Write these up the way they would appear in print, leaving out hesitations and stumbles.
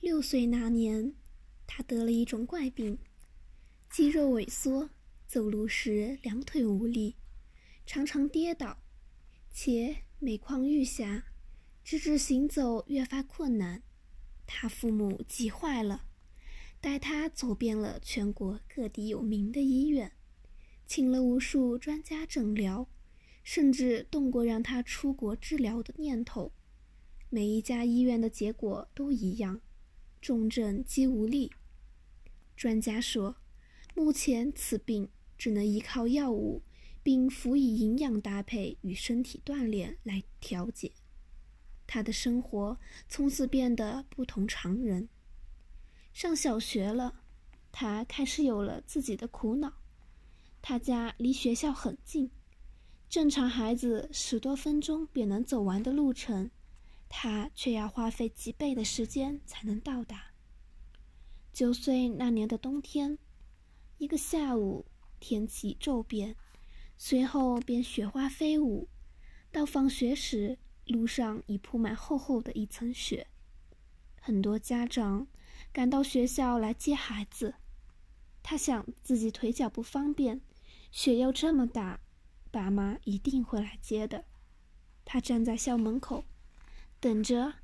6岁那年，他得了一种怪病，肌肉萎缩，走路时两腿无力，常常跌倒，且每况愈下，直至行走越发困难。他父母急坏了，带他走遍了全国各地有名的医院，请了无数专家诊疗，甚至动过让他出国治疗的念头。每一家医院的结果都一样，重症肌无力。专家说，目前此病只能依靠药物，并辅以营养搭配与身体锻炼来调节。他的生活从此变得不同常人。上小学了，他开始有了自己的苦恼。他家离学校很近，正常孩子10多分钟便能走完的路程，他却要花费几倍的时间才能到达。9岁那年的冬天，一个下午，天气骤变，随后便雪花飞舞。到放学时，路上已铺满厚厚的一层雪。很多家长赶到学校来接孩子。他想自己腿脚不方便，雪又这么大，爸妈一定会来接的。他站在校门口，等着，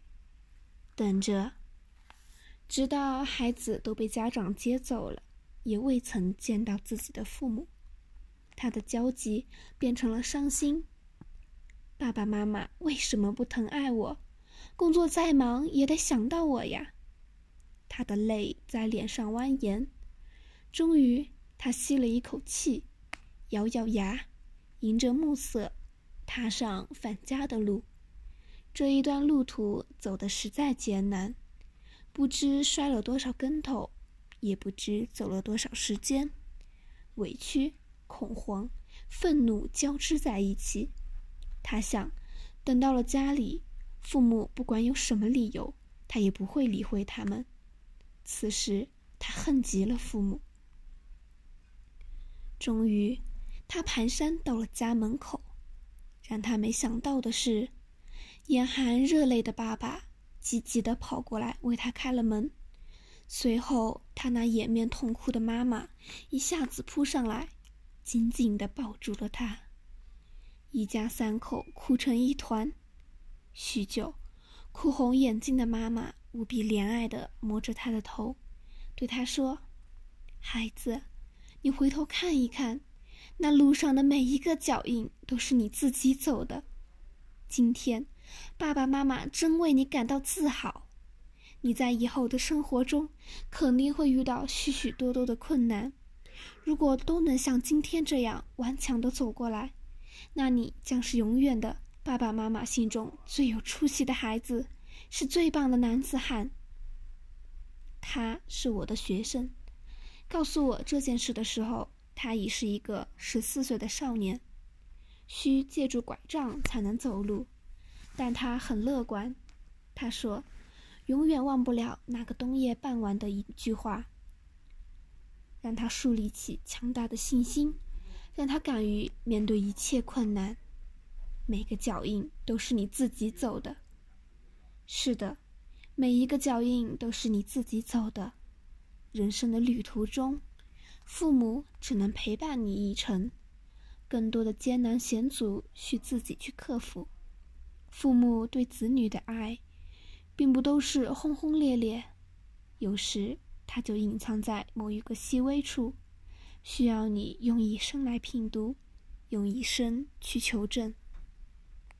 直到孩子都被家长接走了，也未曾见到自己的父母。他的焦急变成了伤心。爸爸妈妈为什么不疼爱我？工作再忙也得想到我呀。他的泪在脸上蜿蜒。终于，他吸了一口气，咬咬牙，迎着暮色，踏上返家的路。这一段路途走得实在艰难，不知摔了多少跟头，也不知走了多少时间。委屈、恐慌、愤怒交织在一起。他想，等到了家里，父母不管有什么理由，他也不会理会他们。此时，他恨极了父母。终于，他蹒跚到了家门口。让他没想到的是，眼含热泪的爸爸急急地跑过来为他开了门。随后，他那掩面痛哭的妈妈一下子扑上来，紧紧地抱住了他。一家3口哭成一团。许久，哭红眼睛的妈妈无比怜爱地摸着他的头，对他说：“孩子，你回头看一看，那路上的每一个脚印都是你自己走的。今天，爸爸妈妈真为你感到自豪。你在以后的生活中肯定会遇到许许多多的困难，如果都能像今天这样顽强地走过来，那你将是永远的爸爸妈妈心中最有出息的孩子，是最棒的男子汉。”他是我的学生，告诉我这件事的时候，他已是一个14岁的少年，需借助拐杖才能走路，但他很乐观。他说，永远忘不了那个冬夜傍晚的一句话，让他树立起强大的信心，让他敢于面对一切困难。每个脚印都是你自己走的。是的，每一个脚印都是你自己走的。人生的旅途中，父母只能陪伴你一程，更多的艰难险阻需自己去克服。父母对子女的爱，并不都是轰轰烈烈，有时它就隐藏在某一个细微处，需要你用一生来品读，用一生去求证。